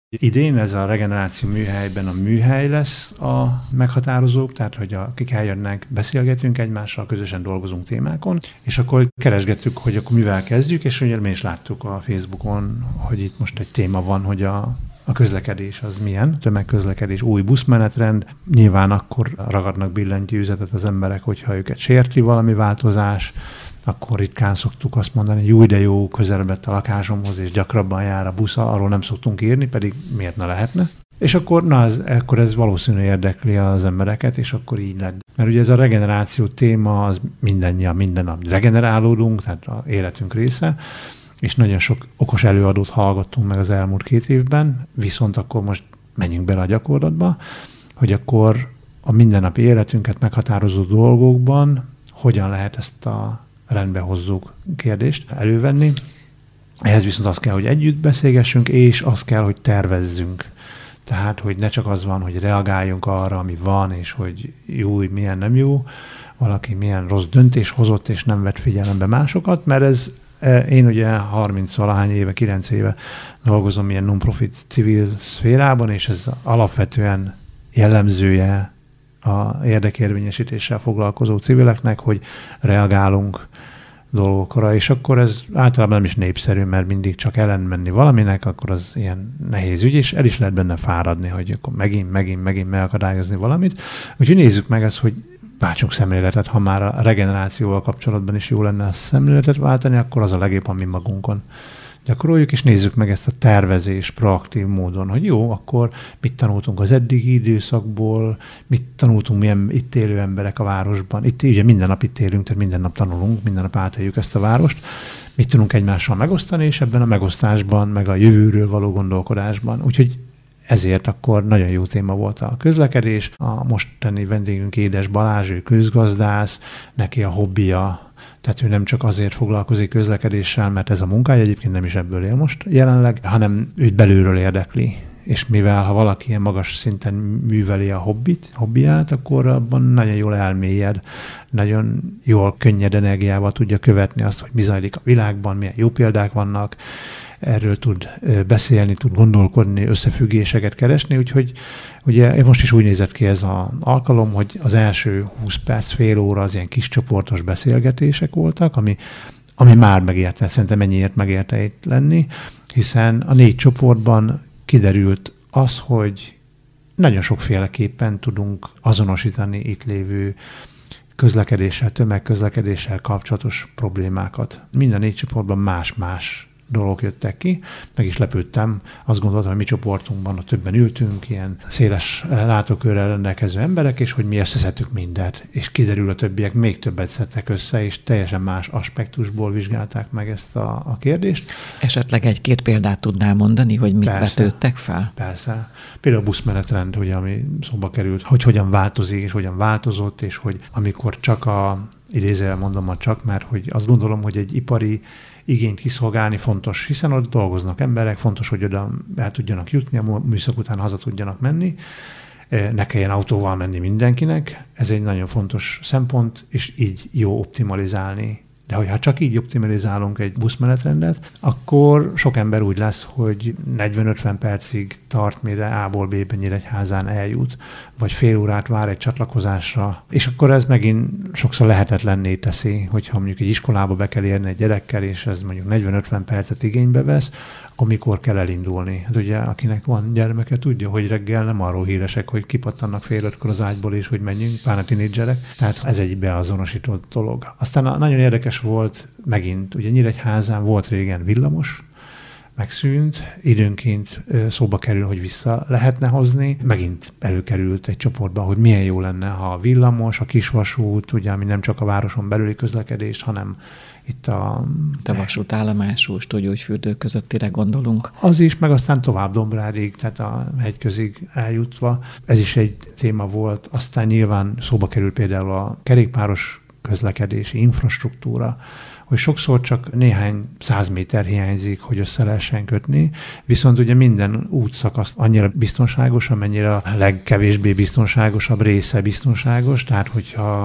Idén ez a regeneráció műhelyben a műhely lesz a meghatározó, tehát hogy akik eljönnek, beszélgetünk egymással, közösen dolgozunk témákon, és akkor keresgettük, hogy akkor mivel kezdjük, és ugye mi is láttuk a Facebookon, hogy itt most egy téma van, hogy a közlekedés az milyen, tömegközlekedés, új buszmenetrend. Nyilván akkor ragadnak billentyűzetet az emberek, hogyha őket sérti valami változás, akkor ritkán szoktuk azt mondani, hogy jó, de jó, közelebb lett a lakásomhoz, és gyakrabban jár a busz, arról nem szoktunk írni, pedig miért ne lehetne. És akkor, akkor ez valószínűleg érdekli az embereket, és akkor így lett. Mert ugye ez a regeneráció téma, az minden nap regenerálódunk, tehát az életünk része, és nagyon sok okos előadót hallgattunk meg az elmúlt 2 évben, viszont akkor most menjünk bele a gyakorlatba, hogy akkor a mindennapi életünket meghatározó dolgokban hogyan lehet ezt a rendbe hozzuk kérdést elővenni. Ehhez viszont az kell, hogy együtt beszélgessünk, és az kell, hogy tervezzünk. Tehát, hogy ne csak az van, hogy reagáljunk arra, ami van, és hogy jó, milyen nem jó, valaki milyen rossz döntés hozott, és nem vett figyelembe másokat, mert ez én ugye 30-valahány éve, 9 éve dolgozom ilyen non-profit civil szférában, és ez alapvetően jellemzője a érdekérvényesítéssel foglalkozó civileknek, hogy reagálunk dolgokra, és akkor ez általában nem is népszerű, mert mindig csak ellen menni valaminek, akkor az ilyen nehéz ügy, és el is lehet benne fáradni, hogy akkor megint megakadályozni valamit. Úgyhogy nézzük meg ezt, hogy váltsunk szemléletet, ha már a regenerációval kapcsolatban is jó lenne a szemléletet váltani, akkor az a legjobb, ami magunkon gyakoroljuk, és nézzük meg ezt a tervezés proaktív módon, hogy jó, akkor mit tanultunk az eddigi időszakból, mit tanultunk milyen itt élő emberek a városban. Itt ugye minden nap itt élünk, tehát minden nap tanulunk, minden nap átéljük ezt a várost, mit tudunk egymással megosztani, és ebben a megosztásban, meg a jövőről való gondolkodásban. Úgyhogy ezért akkor nagyon jó téma volt a közlekedés. A mostani vendégünk Édes Balázs, ő közgazdász, neki a hobbija, tehát ő nem csak azért foglalkozik közlekedéssel, mert ez a munkája, egyébként nem is ebből él most jelenleg, hanem őt belülről érdekli. És mivel ha valaki ilyen magas szinten műveli a hobbiját, akkor abban nagyon jól elmélyed, nagyon jól, könnyed energiával tudja követni azt, hogy mi zajlik a világban, milyen jó példák vannak, erről tud beszélni, tud gondolkodni, összefüggéseket keresni, úgyhogy ugye most is úgy nézett ki ez az alkalom, hogy az első 20 perc, fél óra az ilyen kis csoportos beszélgetések voltak, ami már megérte, szerintem ennyiért megérte itt lenni, hiszen a 4 csoportban kiderült az, hogy nagyon sokféleképpen tudunk azonosítani itt lévő közlekedéssel, tömegközlekedéssel kapcsolatos problémákat. Minden 4 csoportban más-más dolgok jöttek ki. Meg is lepődtem, azt gondoltam, hogy mi csoportunkban ott többen ültünk, ilyen széles látókörrel rendelkező emberek, és hogy mi összeszedtük mindent. És kiderül, a többiek még többet szedtek össze, és teljesen más aspektusból vizsgálták meg ezt a kérdést. Esetleg 1-2 példát tudnál mondani, hogy mit vetődtek fel? Persze. Például a buszmenetrend, ugye, ami szóba került, hogy hogyan változik, és hogyan változott, és hogy amikor csak idézőjel mondom csak, mert hogy azt gondolom, hogy egy ipari igényt kiszolgálni fontos, hiszen ott dolgoznak emberek, fontos, hogy oda el tudjanak jutni, a műszak után haza tudjanak menni, ne kelljen autóval menni mindenkinek, ez egy nagyon fontos szempont, és így jó optimalizálni. De hogyha csak így optimalizálunk egy buszmenetrendet, akkor sok ember úgy lesz, hogy 40-50 percig tart, mire A-ból B-be Nyíregyházán eljut, vagy fél órát vár egy csatlakozásra, és akkor ez megint sokszor lehetetlenné teszi, hogyha mondjuk egy iskolába be kell érni egy gyerekkel, és ez mondjuk 40-50 percet igénybe vesz, akkor mikor kell elindulni. Hát ugye, akinek van gyermeke, tudja, hogy reggel nem arról híresek, hogy kipattannak 4:30 az ágyból, és hogy menjünk, pláne tinédzserek. Tehát ez egy beazonosított dolog. Aztán nagyon érdekes volt megint, ugye Nyíregyházán volt régen villamos, megszűnt, időnként szóba kerül, hogy vissza lehetne hozni. Megint előkerült egy csoportban, hogy milyen jó lenne, ha a villamos, a kisvasút, ugye, ami nem csak a városon belüli közlekedést, hanem itt a vasútállomású, Stogyógyfürdő közöttire gondolunk. Az is, meg aztán tovább Dombrádig, tehát a hegyközig eljutva. Ez is egy téma volt. Aztán nyilván szóba kerül például a kerékpáros közlekedési infrastruktúra, hogy sokszor csak néhány 100 méter hiányzik, hogy össze lehessen kötni, viszont ugye minden útszakasz annyira biztonságos, amennyire a legkevésbé biztonságosabb része biztonságos, tehát hogyha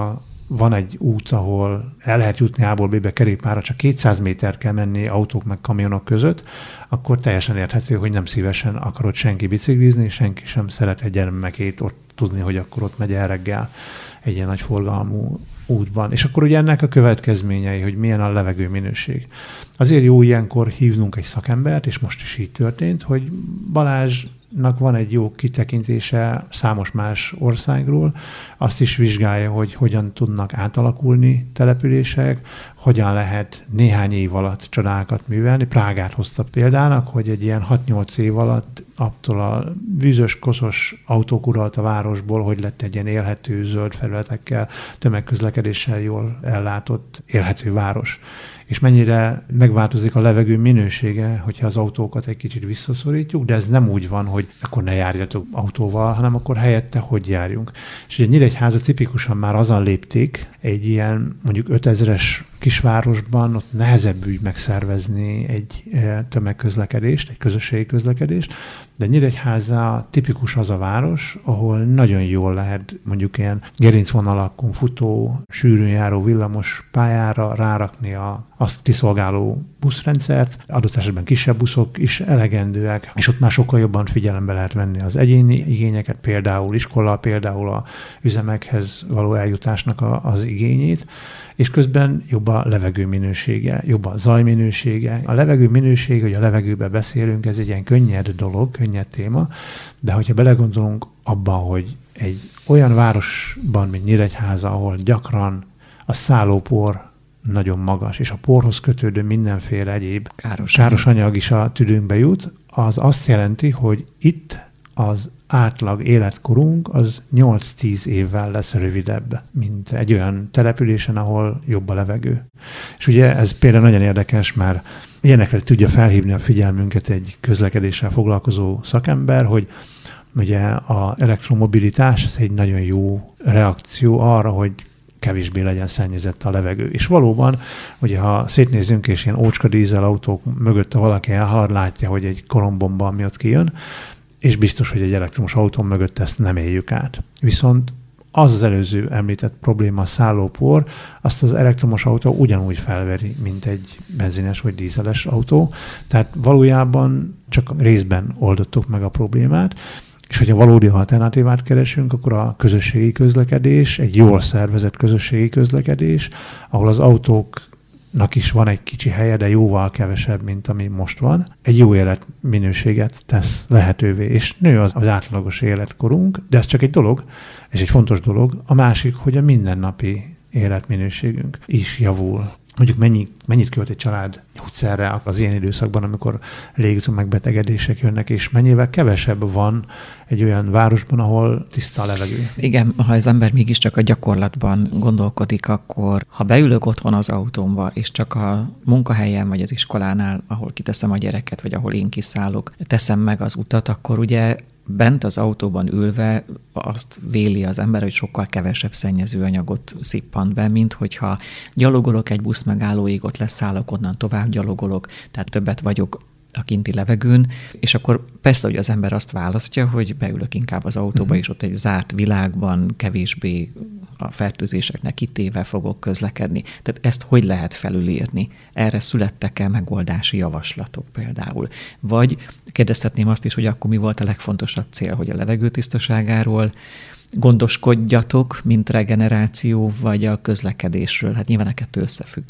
van egy út, ahol el lehet jutni A-ból B-be kerékpárra, csak 200 méter kell menni autók meg kamionok között, akkor teljesen érthető, hogy nem szívesen akarod senki biciklizni, senki sem szeret egy gyermekét ott tudni, hogy akkor ott megy el reggel egy ilyen nagy forgalmú útban. És akkor ugye ennek a következményei, hogy milyen a levegő minőség. Azért jó ilyenkor hívnunk egy szakembert, és most is így történt, hogy Balázsnak van egy jó kitekintése számos más országról, azt is vizsgálja, hogy hogyan tudnak átalakulni települések, hogyan lehet néhány év alatt csodákat művelni. Prágát hozta példának, hogy egy ilyen 6-8 év alatt attól a vízös, koszos autók uralt a városból, hogy lett egy ilyen élhető, zöld felületekkel, tömegközlekedéssel jól ellátott, élhető város. És mennyire megváltozik a levegő minősége, hogyha az autókat egy kicsit visszaszorítjuk, de ez nem úgy van, hogy akkor ne járjatok autóval, hanem akkor helyette hogy járjunk. És ugye Nyíregyháza tipikusan már azon lépték, egy ilyen mondjuk 5000-es kisvárosban ott nehezebb úgy megszervezni egy tömegközlekedést, egy közösségi közlekedést, de Nyíregyháza tipikus az a város, ahol nagyon jól lehet mondjuk ilyen gerincvonalakon futó, sűrűn járó villamos pályára rárakni azt kiszolgáló buszrendszert, adott esetben kisebb buszok is elegendőek, és ott már sokkal jobban figyelembe lehet venni az egyéni igényeket, például iskola, például a üzemekhez való eljutásnak az igényét, és közben jobb a levegő minősége, jobb a zaj minősége. A levegő minősége, hogy a levegőben beszélünk, ez egy ilyen könnyed dolog, könnyed téma, de hogyha belegondolunk abban, hogy egy olyan városban, mint Nyíregyháza, ahol gyakran a szállópor nagyon magas, és a porhoz kötődő mindenféle egyéb káros anyag is a tüdőnkbe jut, az azt jelenti, hogy itt az átlag életkorunk az 8-10 évvel lesz rövidebb, mint egy olyan településen, ahol jobb a levegő. És ugye ez például nagyon érdekes, mert ilyenekre tudja felhívni a figyelmünket egy közlekedéssel foglalkozó szakember, hogy ugye az elektromobilitás ez egy nagyon jó reakció arra, hogy kevésbé legyen szennyezett a levegő. És valóban, ugye ha szétnézünk, és ilyen ócska dízelautók mögött valaki elhalad, látja, hogy egy kolombomba, ami ott kijön, és biztos, hogy egy elektromos autó mögött ezt nem éljük át. Viszont az előző említett probléma, a szállópor, azt az elektromos autó ugyanúgy felveri, mint egy benzines vagy dízeles autó. Tehát valójában csak részben oldottuk meg a problémát, és hogyha valódi alternatívát keresünk, akkor a közösségi közlekedés, egy jól szervezett közösségi közlekedés, ahol az autóknak is van egy kicsi helye, de jóval kevesebb, mint ami most van, egy jó életminőséget tesz lehetővé, és nő az átlagos életkorunk, de ez csak egy dolog, és egy fontos dolog. A másik, hogy a mindennapi életminőségünk is javul. Mondjuk mennyit költ egy család gyógyszerre az ilyen időszakban, amikor légúti megbetegedések jönnek, és mennyivel kevesebb van egy olyan városban, ahol tiszta a levegő. Igen, ha az ember mégiscsak a gyakorlatban gondolkodik, akkor ha beülök otthon az autómba, és csak a munkahelyen vagy az iskolánál, ahol kiteszem a gyereket, vagy ahol én kiszállok, teszem meg az utat, akkor ugye bent az autóban ülve azt véli az ember, hogy sokkal kevesebb szennyező anyagot szippant be, mint hogyha gyalogolok egy busz megállóig, ott leszállok, onnan tovább gyalogolok, tehát többet vagyok a kinti levegőn, és akkor persze, hogy az ember azt választja, hogy beülök inkább az autóba, és ott egy zárt világban kevésbé a fertőzéseknek kitéve fogok közlekedni. Tehát ezt hogy lehet felülírni? Erre születtek-e megoldási javaslatok például? Vagy kérdezhetném azt is, hogy akkor mi volt a legfontosabb cél, hogy a levegő tisztaságáról gondoskodjatok, mint regeneráció, vagy a közlekedésről? Hát nyilván a kettő összefügg.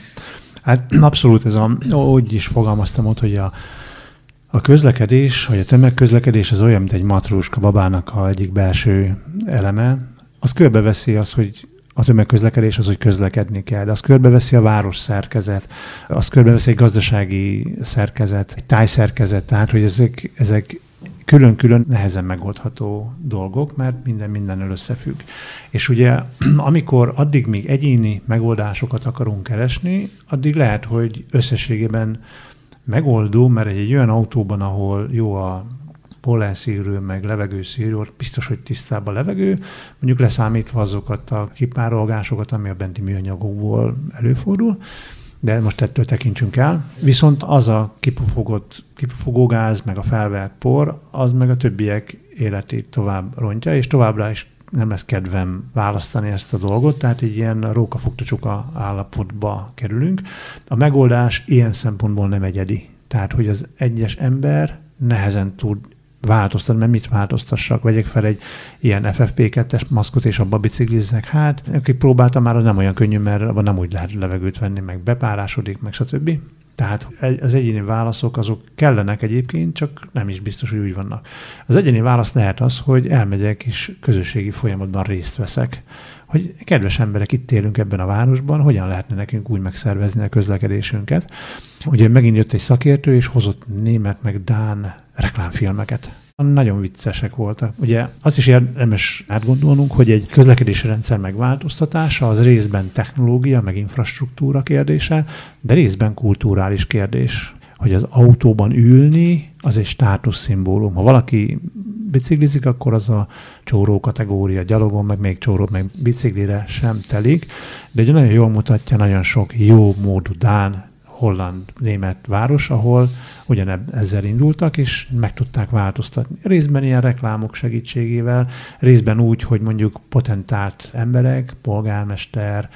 Hát abszolút ez úgy is fogalmaztam ott, hogy a közlekedés, vagy a tömegközlekedés az olyan, mint egy matróska babának a egyik belső eleme. Az körbeveszi az, hogy a tömegközlekedés az, hogy közlekedni kell, de az körbeveszi a város szerkezet, az körbeveszi egy gazdasági szerkezet, egy tájszerkezet, tehát hogy ezek külön-külön nehezen megoldható dolgok, mert mindennel összefügg. És ugye, amikor addig még egyéni megoldásokat akarunk keresni, addig lehet, hogy összességében megoldó, mert egy olyan autóban, ahol jó a pollenszűrő, meg levegőszűrő, biztos, hogy tisztább a levegő, mondjuk leszámítva azokat a kipárolgásokat, ami a benti műanyagokból előfordul, de most ettől tekintsünk el. Viszont az a kipufogógáz, meg a felvert por, az meg a többiek életét tovább rontja, és továbbra is nem lesz kedvem választani ezt a dolgot, tehát egy ilyen róka-fogta-csuka állapotba kerülünk. A megoldás ilyen szempontból nem egyedi. Tehát, hogy az egyes ember nehezen tud változtatni, mert mit változtassak? Vegyek fel egy ilyen FFP2-es maszkot, és abba biciklizzek. Hát, aki próbálta már, az nem olyan könnyű, mert abban nem úgy lehet levegőt venni, meg bepárásodik, meg stb. Tehát az egyéni válaszok azok kellenek egyébként, csak nem is biztos, hogy úgy vannak. Az egyéni válasz lehet az, hogy elmegyek és közösségi folyamatban részt veszek. Hogy kedves emberek, itt élünk ebben a városban, hogyan lehetne nekünk úgy megszervezni a közlekedésünket. Ugye megint jött egy szakértő, és hozott német meg dán reklámfilmeket. Nagyon viccesek voltak. Ugye azt is érdemes átgondolnunk, hogy egy közlekedési rendszer megváltoztatása az részben technológia, meg infrastruktúra kérdése, de részben kulturális kérdés. Hogy az autóban ülni, az egy státuszszimbólum. Ha valaki biciklizik, akkor az a csóró kategória, gyalogon, meg még csóró, meg biciklire sem telik. De ugye nagyon jól mutatja nagyon sok jó módú dán, holland, német város, ahol ezzel indultak, és meg tudták változtatni. Részben ilyen reklámok segítségével, részben úgy, hogy mondjuk potentált emberek, polgármester,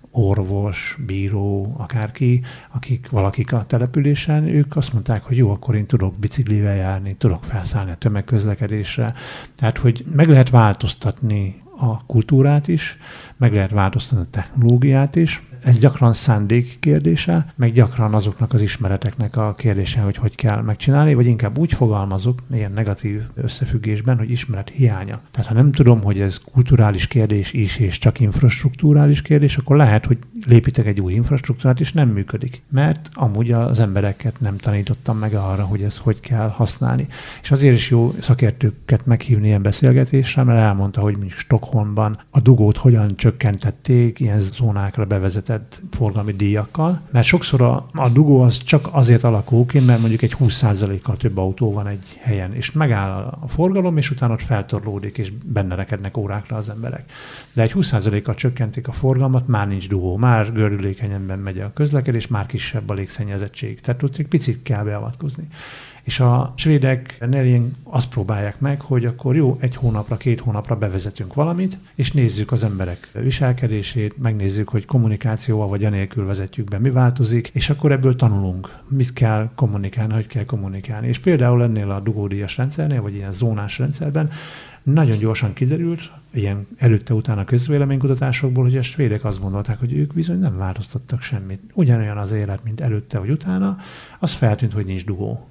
orvos, bíró, akárki, valakik a településen, ők azt mondták, hogy jó, akkor én tudok biciklivel járni, tudok felszállni a tömegközlekedésre. Tehát, hogy meg lehet változtatni a kultúrát is, meg lehet változtatni a technológiát is. Ez gyakran szándék kérdése, meg gyakran azoknak az ismereteknek a kérdése, hogy kell megcsinálni, vagy inkább úgy fogalmazok, ilyen negatív összefüggésben, hogy ismeret hiánya. Tehát ha nem tudom, hogy ez kulturális kérdés is, és csak infrastruktúrális kérdés, akkor lehet, hogy lépítek egy új infrastruktúrát, és nem működik. Mert amúgy az embereket nem tanítottam meg arra, hogy ezt hogy kell használni. És azért is jó szakértőket meghívni ilyen beszélgetésre, mert elmondta, hogy mondjuk Stockholmban a dugót hogyan csökkentették ilyen zónákra bevezetett forgalmi díjakkal, mert sokszor a dugó az csak azért alakul ki, mert mondjuk egy 20%-kal több autó van egy helyen, és megáll a forgalom, és utána ott feltorlódik, és benne rekednek órákra az emberek. De egy 20%-kal csökkentik a forgalmat, már nincs dugó, már gördülékenyebben megy a közlekedés, már kisebb a légszennyezettség. Tehát ott egy picit kell beavatkozni. És a svédeknél azt próbálják meg, hogy akkor jó, 1 hónapra, 2 hónapra bevezetünk valamit, és nézzük az emberek viselkedését, megnézzük, hogy kommunikációval vagy anélkül vezetjük be, mi változik, és akkor ebből tanulunk, mit kell kommunikálni, hogy kell kommunikálni. És például ennél a dugódíjas rendszernél, vagy ilyen zónás rendszerben nagyon gyorsan kiderült, ilyen előtte-utána közvéleménykutatásokból, hogy a svédek azt gondolták, hogy ők bizony nem változtattak semmit. Ugyanolyan az élet, mint előtte vagy utána, az feltűnt, hogy nincs dugó.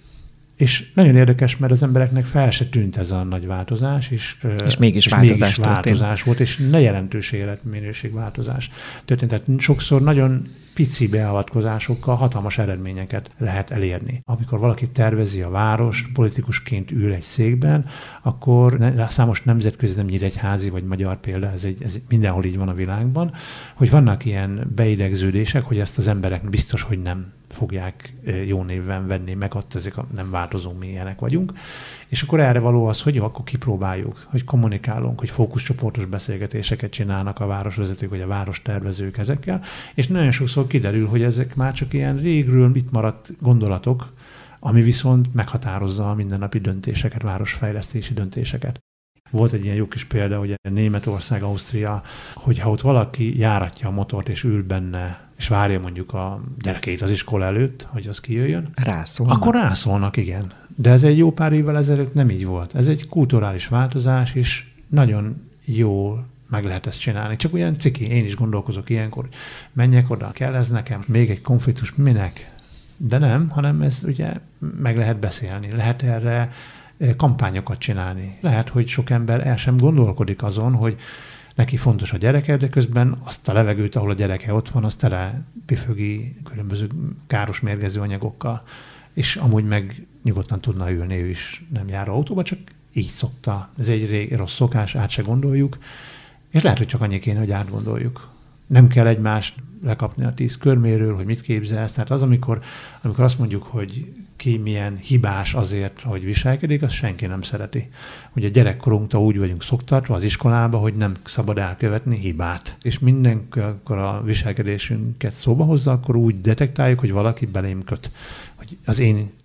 És nagyon érdekes, mert az embereknek fel se tűnt ez a nagy változás, és mégis változás volt, és ne jelentős életminőségváltozás történt. Tehát sokszor nagyon pici beavatkozásokkal hatalmas eredményeket lehet elérni. Amikor valaki tervezi a város, politikusként ül egy székben, akkor számos nemzetközi, nem nyíregyházi vagy magyar példa, ez mindenhol így van a világban, hogy vannak ilyen beidegződések, hogy ezt az emberek biztos, hogy nem fogják jó néven venni, meg ott ezek nem változunk, mi ilyenek vagyunk. És akkor erre való az, hogy jó, akkor kipróbáljuk, hogy kommunikálunk, hogy fókuszcsoportos beszélgetéseket csinálnak a városvezetők, vagy a várostervezők ezekkel, és nagyon sokszor kiderül, hogy ezek már csak ilyen régről itt maradt gondolatok, ami viszont meghatározza a mindennapi döntéseket, városfejlesztési döntéseket. Volt egy ilyen jó kis példa, hogy Németország, Ausztria, hogyha ott valaki járatja a motort és ül benne, és várja mondjuk a gyerekeit az iskola előtt, hogy az kijöjjön. Rászólnak. Akkor rászólnak, igen. De ez egy jó pár évvel ezelőtt nem így volt. Ez egy kulturális változás, és nagyon jól meg lehet ezt csinálni. Csak olyan ciki, én is gondolkozok ilyenkor, hogy menjek oda, kell ez nekem, még egy konfliktus, minek? De nem, hanem ez ugye meg lehet beszélni, lehet erre kampányokat csinálni. Lehet, hogy sok ember el sem gondolkodik azon, hogy neki fontos a gyereke, de közben azt a levegőt, ahol a gyereke ott van, az tele püfögi különböző káros mérgező anyagokkal, és amúgy meg nyugodtan tudna ülni, ő is nem jár autóba, csak így szokta. Ez egy rossz szokás, át se gondoljuk, és lehet, hogy csak annyi kéne, hogy átgondoljuk. Nem kell egymást lekapni a 10 körméről, hogy mit képzelsz. Tehát az, amikor azt mondjuk, hogy ki milyen hibás azért, hogy viselkedik, azt senki nem szereti. Ugye gyerekkorunktól úgy vagyunk szoktatva az iskolába, hogy nem szabad elkövetni hibát. És mindenkor a viselkedésünket szóba hozza, akkor úgy detektáljuk, hogy valaki belém köt. Hogy az én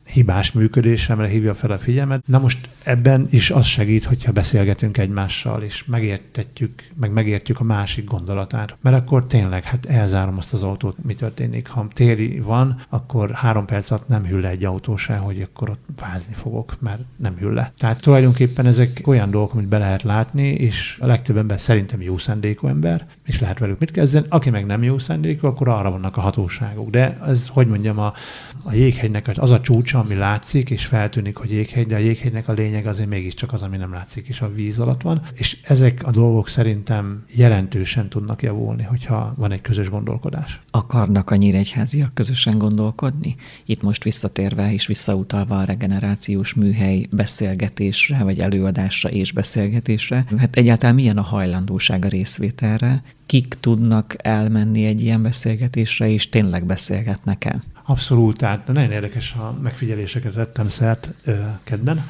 hibás működésemre hívja fel a figyelmet. Na most ebben is az segít, hogyha beszélgetünk egymással, és megértjük a másik gondolatát. Mert akkor tényleg, elzárom azt az autót, mi történik. Ha téli van, akkor 3 perc alatt nem hűl le egy autó se, hogy akkor ott fázni fogok, mert nem hűl le. Tehát tulajdonképpen ezek olyan dolgok, amit be lehet látni, és a legtöbb ember szerintem jó szándékú ember, és lehet velük mit kezdeni. Aki meg nem jó szándékú, akkor arra vannak a hatóságok. De ez, hogy mondjam, a jéghegynek az a csúcsa, ami látszik, és feltűnik, hogy jéghegy, de a jéghegynek a lényeg azért mégiscsak az, ami nem látszik, és a víz alatt van. És ezek a dolgok szerintem jelentősen tudnak javulni, hogyha van egy közös gondolkodás. Akarnak a nyíregyháziak közösen gondolkodni? Itt most visszatérve és visszautalva a regenerációs műhely beszélgetésre, vagy előadásra és beszélgetésre, hát egyáltalán milyen a hajlandóság a részvételre? Kik tudnak elmenni egy ilyen beszélgetésre, és tényleg beszélgetnek-e? Abszolút, tehát nagyon érdekes a megfigyeléseket tettem szert kedden.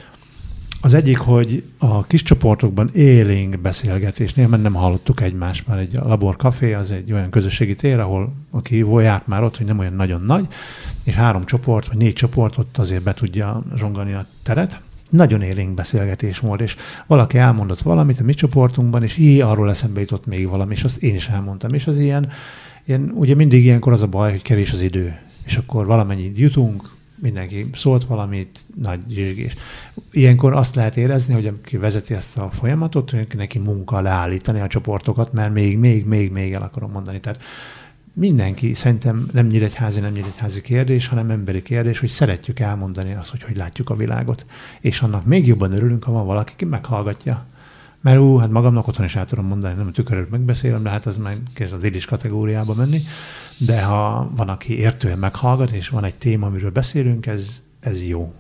Az egyik, hogy a kis csoportokban élénk beszélgetésnél, mert nem hallottuk egymást, mert egy laborkafé az egy olyan közösségi tér, ahol aki járt már ott, hogy nem olyan nagyon nagy, és 3 csoport, vagy 4 csoport ott azért be tudja zsongani a teret. Nagyon élénk beszélgetés volt, és valaki elmondott valamit a mi csoportunkban, és arról eszembe jutott még valami, és azt én is elmondtam, és az ilyen ugye mindig ilyenkor az a baj, hogy kevés az idő, és akkor valamennyit jutunk, mindenki szólt valamit, nagy zsizsgés. Ilyenkor azt lehet érezni, hogy aki vezeti ezt a folyamatot, hogy neki munka leállítani a csoportokat, mert még el akarom mondani. Tehát mindenki, szerintem nem nyíregyházi kérdés, hanem emberi kérdés, hogy szeretjük elmondani azt, hogy látjuk a világot. És annak még jobban örülünk, ha van valaki, ki meghallgatja. Mert hát magamnak otthon is el tudom mondani, nem a tükörről megbeszélem, de hát az már kezd az élis kategóriába menni. De ha van, aki értően meghallgat, és van egy téma, amiről beszélünk, ez jó.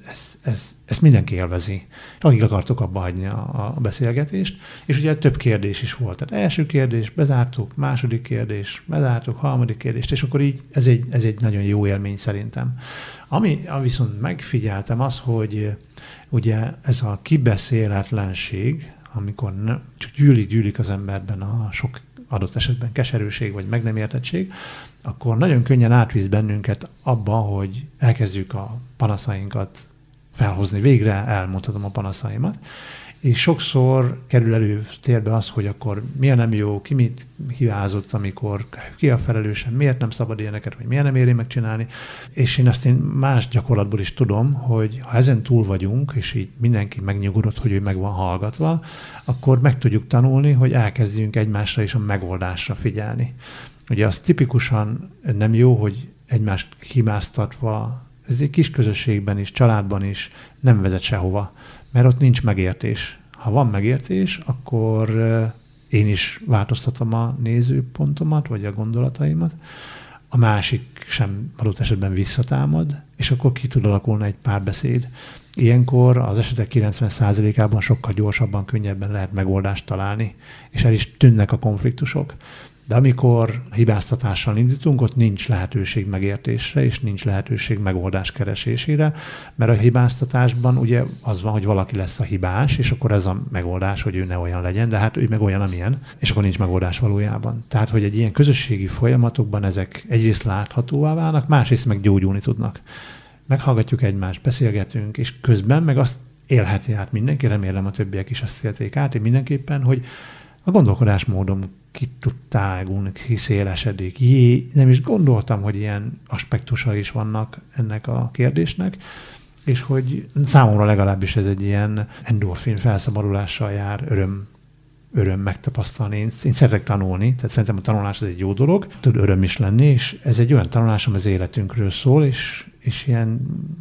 Ezt mindenki élvezi. Akik akartok abba hagyni a beszélgetést. És ugye több kérdés is volt. Tehát első kérdés, bezártuk, második kérdés, bezártuk, harmadik kérdést, és akkor így ez egy nagyon jó élmény szerintem. Ami viszont megfigyeltem az, hogy ugye ez a kibeszéletlenség, amikor csak gyűlik az emberben a sok adott esetben keserűség vagy meg nem értettség, akkor nagyon könnyen átvisz bennünket abba, hogy elkezdjük a panaszainkat felhozni. Végre elmondhatom a panaszaimat. És sokszor kerül előtérbe az, hogy akkor milyen nem jó, ki mit hibázott, amikor ki a felelősen, miért nem szabad ilyeneket, vagy miért nem éri megcsinálni. És én más gyakorlatból is tudom, hogy ha ezen túl vagyunk, és így mindenki megnyugodott, hogy ő meg van hallgatva, akkor meg tudjuk tanulni, hogy elkezdjünk egymásra és a megoldásra figyelni. Ugye az tipikusan nem jó, hogy egymást hibáztatva, ez egy kis közösségben is, családban is nem vezet sehova, mert ott nincs megértés. Ha van megértés, akkor én is változtatom a nézőpontomat, vagy a gondolataimat, a másik sem adott esetben visszatámad, és akkor ki tud alakulni egy párbeszéd. Ilyenkor az esetek 90%-ában sokkal gyorsabban, könnyebben lehet megoldást találni, és el is tűnnek a konfliktusok. De amikor hibáztatással indítunk, ott nincs lehetőség megértésre, és nincs lehetőség megoldás keresésére, mert a hibáztatásban ugye az van, hogy valaki lesz a hibás, és akkor ez a megoldás, hogy ő ne olyan legyen, de hát ő meg olyan, amilyen, és akkor nincs megoldás valójában. Tehát, hogy egy ilyen közösségi folyamatokban ezek egyrészt láthatóvá válnak, másrészt meg gyógyulni tudnak. Meghallgatjuk egymást, beszélgetünk, és közben meg azt élheti át mindenki, remélem a többiek is azt élték át, én mindenképpen, hogy a gondolkodásmódom ki tud tágulni, kiszélesedik. Nem is gondoltam, hogy ilyen aspektusai is vannak ennek a kérdésnek, és hogy számomra legalábbis ez egy ilyen endorfin felszabadulással jár, öröm megtapasztalni. Én szeretek tanulni, tehát szerintem a tanulás az egy jó dolog, tud öröm is lenni, és ez egy olyan tanulás, ami az életünkről szól, és ilyen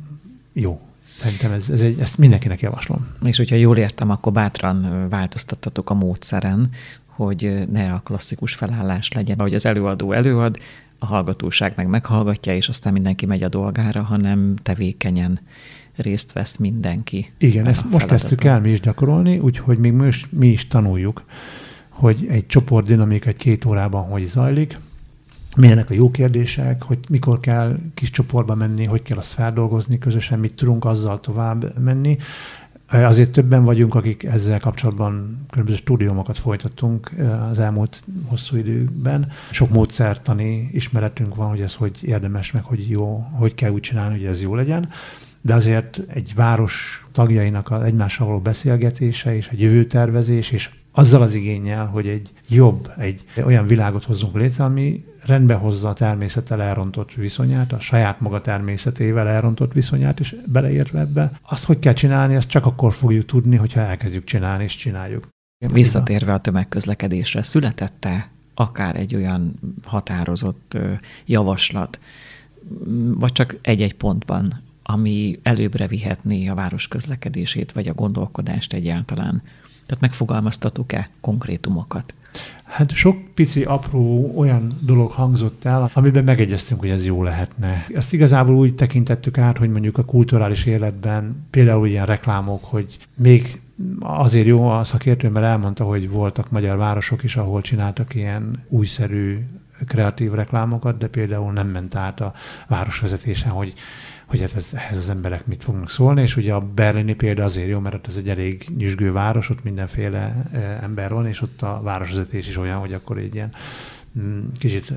jó. Szerintem ezt mindenkinek javaslom. És hogyha jól értem, akkor bátran változtattatok a módszeren, hogy ne a klasszikus felállás legyen, ahogy az előadó előad, a hallgatóság meg meghallgatja, és aztán mindenki megy a dolgára, hanem tevékenyen részt vesz mindenki. Igen, ezt most kezdtük el mi is gyakorolni, úgyhogy még most mi is tanuljuk, hogy egy csoportdinamika egy 2 órában hogy zajlik, milyenek a jó kérdések, hogy mikor kell kis csoportba menni, hogy kell azt feldolgozni közösen, mit tudunk azzal tovább menni. Azért többen vagyunk, akik ezzel kapcsolatban különböző stúdiumokat folytattunk az elmúlt hosszú időben. Sok módszertani ismeretünk van, hogy ez hogy érdemes, meg hogy jó, hogy kell úgy csinálni, hogy ez jó legyen. De azért egy város tagjainak az egymással való beszélgetése és egy jövőtervezés, és azzal az igénnyel, hogy egy olyan világot hozzunk létre, ami rendbe hozza a természettel elrontott viszonyát, a saját maga természetével elrontott viszonyát is beleértve ebbe. Azt, hogy kell csinálni, azt csak akkor fogjuk tudni, hogyha elkezdjük csinálni, és csináljuk. Visszatérve a tömegközlekedésre, született-e akár egy olyan határozott javaslat, vagy csak egy-egy pontban, ami előbbre vihetné a város közlekedését, vagy a gondolkodást egyáltalán? Tehát megfogalmaztatok-e konkrétumokat? Hát sok pici, apró olyan dolog hangzott el, amiben megegyeztünk, hogy ez jó lehetne. Ezt igazából úgy tekintettük át, hogy mondjuk a kulturális életben például ilyen reklámok, hogy még azért jó a szakértő, mert elmondta, hogy voltak magyar városok is, ahol csináltak ilyen újszerű, kreatív reklámokat, de például nem ment át a városvezetésen, hogy ehhez az emberek mit fognak szólni, és ugye a berlini példa azért jó, mert ez egy elég nyüzsgő város, ott mindenféle ember van, és ott a városvezetés is olyan, hogy akkor egy ilyen kicsit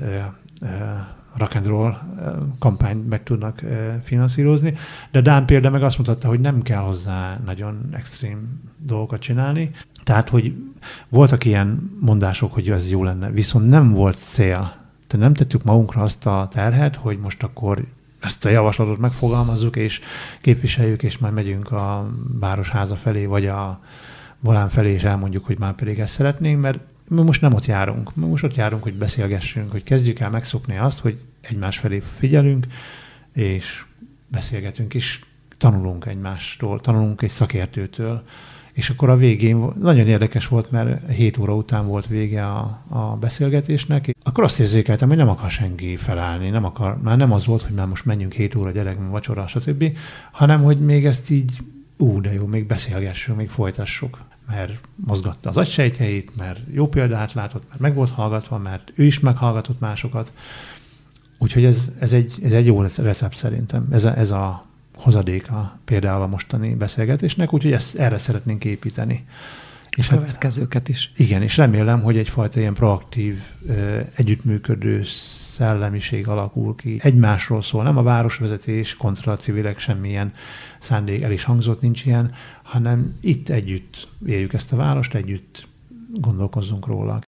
rock and roll kampányt meg tudnak finanszírozni. De Dán példa meg azt mutatta, hogy nem kell hozzá nagyon extrém dolgokat csinálni. Tehát, hogy voltak ilyen mondások, hogy ez jó lenne, viszont nem volt cél. Tehát nem tettük magunkra azt a terhet, hogy most akkor ezt a javaslatot megfogalmazzuk, és képviseljük, és már megyünk a városháza felé, vagy a Volán felé, és elmondjuk, hogy már pedig ezt szeretnénk, mert mi most nem ott járunk. Mi most ott járunk, hogy beszélgessünk, hogy kezdjük el megszokni azt, hogy egymás felé figyelünk, és beszélgetünk, és tanulunk egymástól, tanulunk egy szakértőtől. És akkor a végén nagyon érdekes volt, mert 7 óra után volt vége a beszélgetésnek. Akkor azt érzékeltem, hogy nem akar senki felállni, már nem az volt, hogy már most menjünk 7 óra, gyerek, vacsora, stb., hanem hogy még ezt így, de jó, még beszélgessünk, még folytassuk. Mert mozgatta az agysejtjeit, mert jó példát látott, mert meg volt hallgatva, mert ő is meghallgatott másokat. Úgyhogy ez egy jó recept szerintem. Ez a hozadéka például a mostani beszélgetésnek, úgyhogy erre szeretnénk építeni. És a következőket is. Igen, és remélem, hogy egyfajta ilyen proaktív, együttműködő szellemiség alakul ki. Egymásról szól, nem a városvezetés kontra a civilek, semmilyen szándék, el is hangzott, nincs ilyen, hanem itt együtt éljük ezt a várost, együtt gondolkozzunk róla.